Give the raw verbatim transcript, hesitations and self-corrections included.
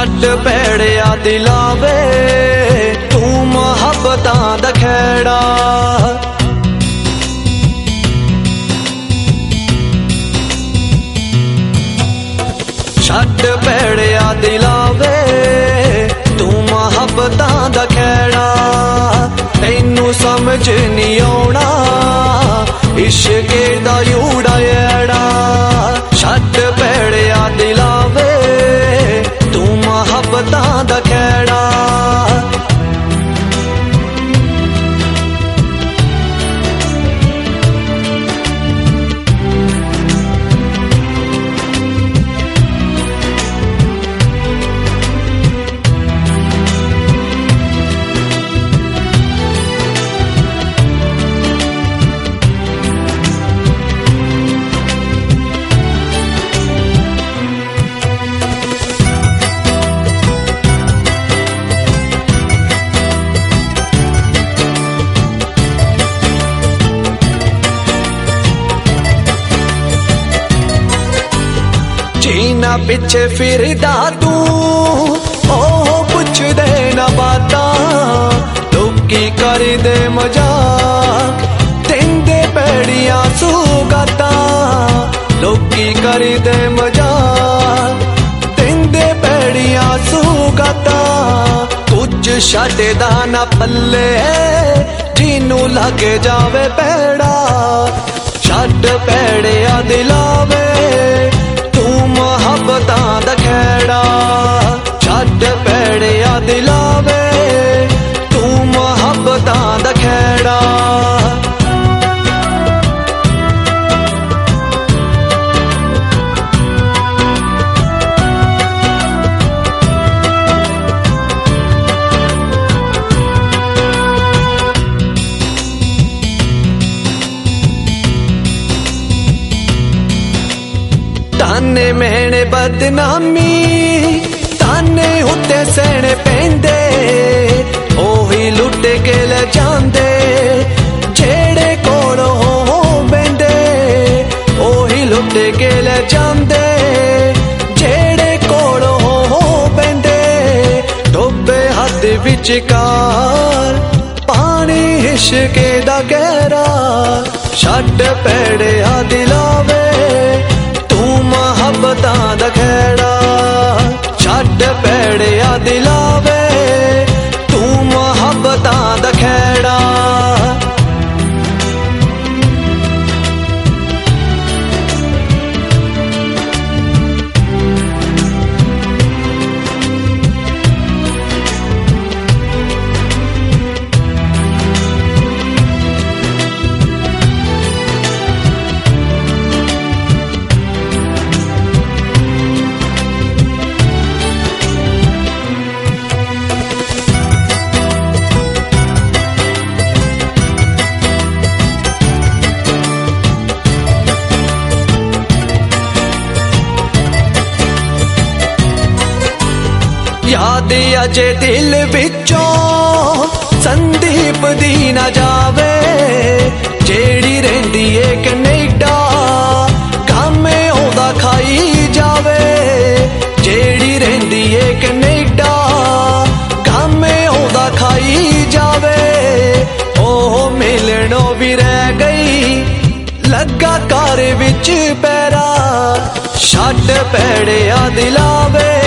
छड्ड पैड़िया दिलावे तू मुहब्बतां दा खेड़ा। छड्ड पैड़िया दिलावे तू मुहब्बतां दा खेड़ा। तैनू समझ नहीं आउणा इश्के दा यूड़ा एड़ा। छड्ड पैड़िया दिलावे तू मुहब्बतां दा खेड़ा। जीना पिछे फिरदा तू ओह पुछ दे ना बाता। लोकी कर दे मजाक तेंदे पैड़िया सुगाता। लोकी कर दे मजाक तेंदे पैड़िया सुगाता। कुछ छड्डदा ना पल्ले जिनू लगे जावे पैड़ा। छड्ड पैड़िया दिलावे मुहब्बतां दा खेड़ा। छड्ड पैड़िया दिलावे तू मुहब्बतां दा खेड़ा। ताने मेहने बदनामी ताने उत्ते सहने पैंदे। ओही लुट के ले जांदे जेड़े कोल हो बेंदे। ओही लुट के ले जांदे जेड़े कोल हो बेंदे। डोबे हद विचकार पानी इश्के दा गहरा। छड्ड पैड़िया दिलावे मुहब्बतां दा खेड़ा। छड्ड पैड़िया दिलावे तू मुहब्बतां दा खेड़ा। याद अजे दिल विचों संदीप दी ना जावे। जेड़ी रहिंदी ए कनेडा कामे ओदा खाई जावे। जेड़ी रहिंदी ए कनेडा कामे ओदा खाई जावे। ओह मिलनों भी रह गई लगा घर विच पैरा। छड्ड पैड़िया दिलावे